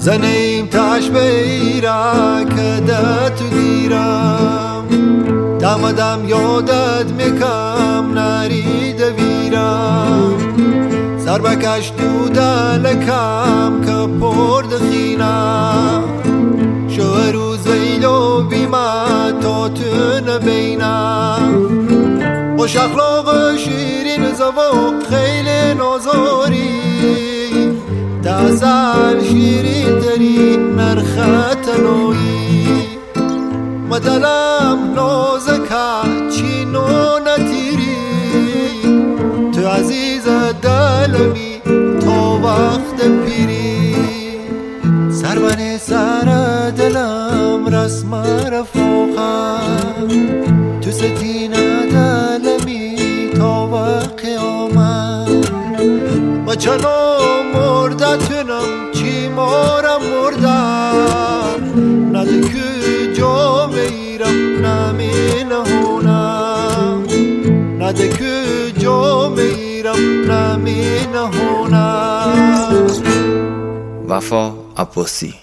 زنیم تاش بیرا که تو دیرم دم یادت میکم نری دویرم سر بکش تو دلکم که پرد خینم شو روز ویلو بیما تا تو نبینم خوش اخلاق شیرین زوق خیلی نازاری تازال شیرین تری نرخت نوی مدلم نازکا چینو نتیری تو عزیز دلمی تا وقت پیری سربن سر دلم رسم رفاقم تو ستین دلمی تا وقت قیامت و چنو مردتونم چی مارم مردم نده که جا میرم نمی نهونم نده که جا میرم نمی نهونم. وفا عباسی.